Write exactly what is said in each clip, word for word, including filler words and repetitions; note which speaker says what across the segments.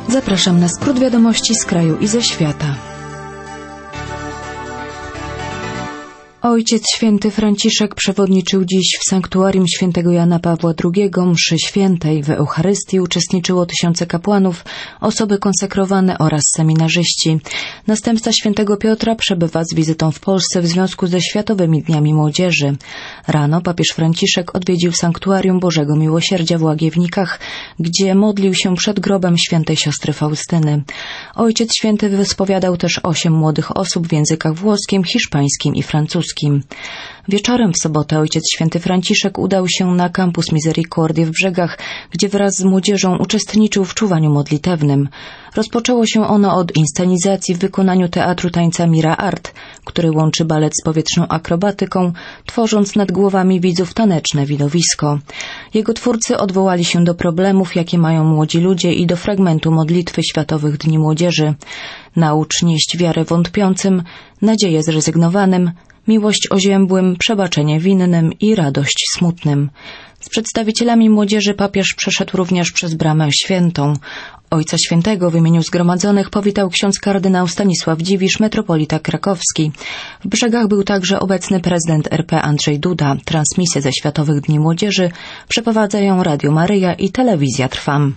Speaker 1: Zapraszam na skrót wiadomości z kraju i ze świata. Ojciec Święty Franciszek przewodniczył dziś w sanktuarium świętego Jana Pawła drugiego mszy świętej. W Eucharystii uczestniczyło tysiące kapłanów, osoby konsekrowane oraz seminarzyści. Następca świętego Piotra przebywa z wizytą w Polsce w związku ze Światowymi Dniami Młodzieży. Rano papież Franciszek odwiedził sanktuarium Bożego Miłosierdzia w Łagiewnikach, gdzie modlił się przed grobem świętej siostry Faustyny. Ojciec Święty wyspowiadał też osiem młodych osób w językach włoskim, hiszpańskim i francuskim. Wieczorem w sobotę Ojciec Święty Franciszek udał się na kampus Misericordie w Brzegach, gdzie wraz z młodzieżą uczestniczył w czuwaniu modlitewnym. Rozpoczęło się ono od inscenizacji w wykonaniu Teatru Tańca Mira Art, który łączy balet z powietrzną akrobatyką, tworząc nad głowami widzów taneczne widowisko. Jego twórcy odwołali się do problemów, jakie mają młodzi ludzie, i do fragmentu modlitwy Światowych Dni Młodzieży. Naucz nieść wiarę wątpiącym, nadzieję zrezygnowanym, miłość oziębłym, przebaczenie winnym i radość smutnym. Z przedstawicielami młodzieży papież przeszedł również przez Bramę Świętą. Ojca Świętego w imieniu zgromadzonych powitał ksiądz kardynał Stanisław Dziwisz, metropolita krakowski. W Brzegach był także obecny prezydent R P Andrzej Duda. Transmisję ze Światowych Dni Młodzieży przeprowadzają Radio Maryja i Telewizja Trwam.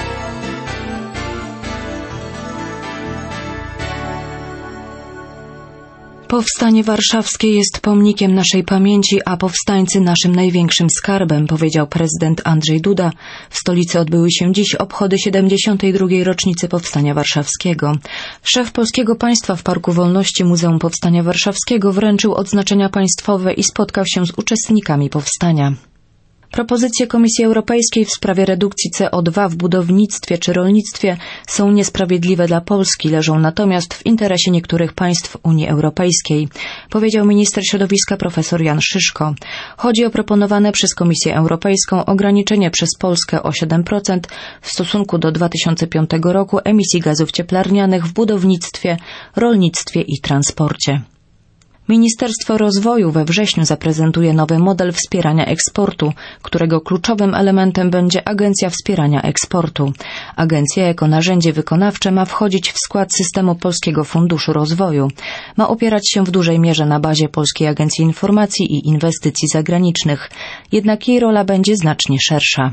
Speaker 1: Powstanie warszawskie jest pomnikiem naszej pamięci, a powstańcy naszym największym skarbem, powiedział prezydent Andrzej Duda. W stolicy odbyły się dziś obchody siedemdziesiątej drugiej rocznicy Powstania Warszawskiego. Szef Polskiego Państwa w Parku Wolności Muzeum Powstania Warszawskiego wręczył odznaczenia państwowe i spotkał się z uczestnikami powstania. Propozycje Komisji Europejskiej w sprawie redukcji C O dwa w budownictwie czy rolnictwie są niesprawiedliwe dla Polski, leżą natomiast w interesie niektórych państw Unii Europejskiej, powiedział minister środowiska profesor Jan Szyszko. Chodzi o proponowane przez Komisję Europejską ograniczenie przez Polskę o siedem procent w stosunku do dwa tysiące piątego roku emisji gazów cieplarnianych w budownictwie, rolnictwie i transporcie. Ministerstwo Rozwoju we wrześniu zaprezentuje nowy model wspierania eksportu, którego kluczowym elementem będzie Agencja Wspierania Eksportu. Agencja jako narzędzie wykonawcze ma wchodzić w skład systemu Polskiego Funduszu Rozwoju. Ma opierać się w dużej mierze na bazie Polskiej Agencji Informacji i Inwestycji Zagranicznych. Jednak jej rola będzie znacznie szersza.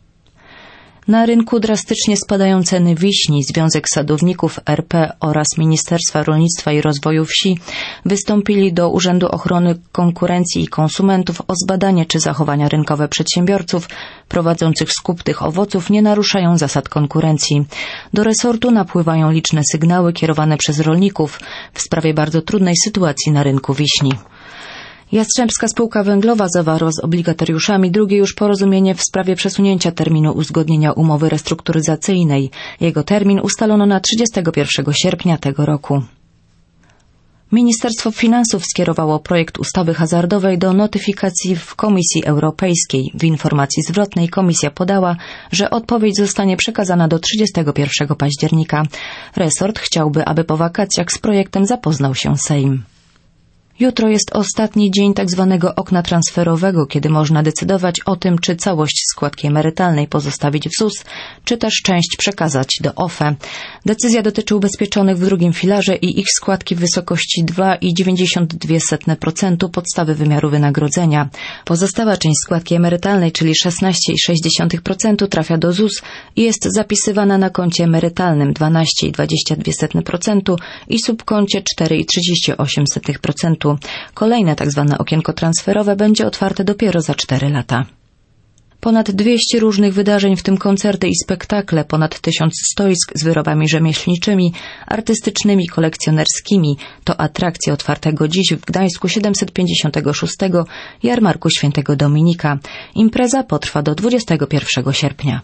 Speaker 1: Na rynku drastycznie spadają ceny wiśni. Związek Sadowników R P oraz Ministerstwa Rolnictwa i Rozwoju Wsi wystąpili do Urzędu Ochrony Konkurencji i Konsumentów o zbadanie, czy zachowania rynkowe przedsiębiorców prowadzących skup tych owoców nie naruszają zasad konkurencji. Do resortu napływają liczne sygnały kierowane przez rolników w sprawie bardzo trudnej sytuacji na rynku wiśni. Jastrzębska Spółka Węglowa zawarła z obligatariuszami drugie już porozumienie w sprawie przesunięcia terminu uzgodnienia umowy restrukturyzacyjnej. Jego termin ustalono na trzydziestego pierwszego sierpnia tego roku. Ministerstwo Finansów skierowało projekt ustawy hazardowej do notyfikacji w Komisji Europejskiej. W informacji zwrotnej Komisja podała, że odpowiedź zostanie przekazana do trzydziestego pierwszego października. Resort chciałby, aby po wakacjach z projektem zapoznał się Sejm. Jutro jest ostatni dzień tak zwanego okna transferowego, kiedy można decydować o tym, czy całość składki emerytalnej pozostawić w Z U S, czy też część przekazać do O F E. Decyzja dotyczy ubezpieczonych w drugim filarze i ich składki w wysokości dwa przecinek dziewięćdziesiąt dwa procent podstawy wymiaru wynagrodzenia. Pozostała część składki emerytalnej, czyli szesnaście przecinek sześć procent trafia do Z U S i jest zapisywana na koncie emerytalnym dwanaście przecinek dwadzieścia dwa procent i subkoncie cztery przecinek trzydzieści osiem procent. Kolejne tak zwane okienko transferowe będzie otwarte dopiero za cztery lata. Ponad dwieście różnych wydarzeń, w tym koncerty i spektakle, ponad tysiąc stoisk z wyrobami rzemieślniczymi, artystycznymi, kolekcjonerskimi. To atrakcje otwartego dziś w Gdańsku siedemset pięćdziesiątego szóstego Jarmarku Świętego Dominika. Impreza potrwa do dwudziestego pierwszego sierpnia.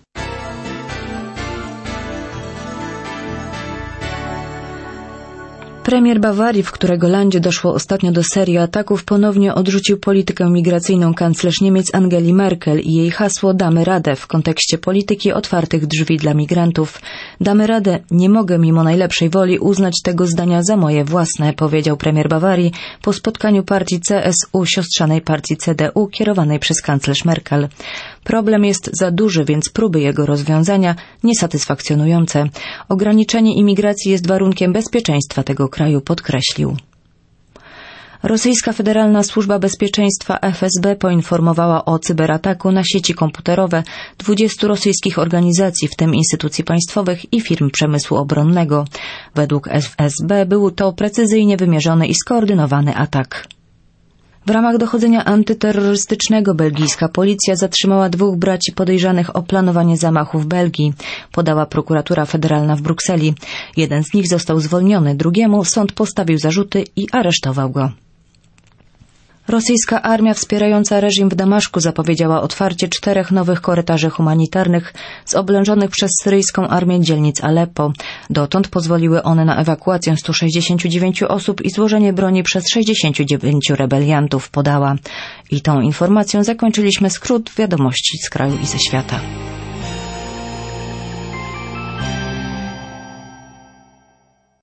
Speaker 1: Premier Bawarii, w którego landzie doszło ostatnio do serii ataków, ponownie odrzucił politykę migracyjną kanclerz Niemiec Angeli Merkel i jej hasło "Damy radę" w kontekście polityki otwartych drzwi dla migrantów. "Damy radę, nie mogę mimo najlepszej woli uznać tego zdania za moje własne", powiedział premier Bawarii po spotkaniu partii C S U siostrzanej partii C D U kierowanej przez kanclerz Merkel. Problem jest za duży, więc próby jego rozwiązania niesatysfakcjonujące. Ograniczenie imigracji jest warunkiem bezpieczeństwa tego kraju, podkreślił. Rosyjska Federalna Służba Bezpieczeństwa F S B poinformowała o cyberataku na sieci komputerowe dwudziestu rosyjskich organizacji, w tym instytucji państwowych i firm przemysłu obronnego. Według F S B był to precyzyjnie wymierzony i skoordynowany atak. W ramach dochodzenia antyterrorystycznego belgijska policja zatrzymała dwóch braci podejrzanych o planowanie zamachu w Belgii, podała prokuratura federalna w Brukseli. Jeden z nich został zwolniony, drugiemu sąd postawił zarzuty i aresztował go. Rosyjska armia wspierająca reżim w Damaszku zapowiedziała otwarcie czterech nowych korytarzy humanitarnych z oblężonych przez syryjską armię dzielnic Aleppo. Dotąd pozwoliły one na ewakuację stu sześćdziesięciu dziewięciu osób i złożenie broni przez sześćdziesięciu dziewięciu rebeliantów, podała. I tą informacją zakończyliśmy skrót wiadomości z kraju i ze świata.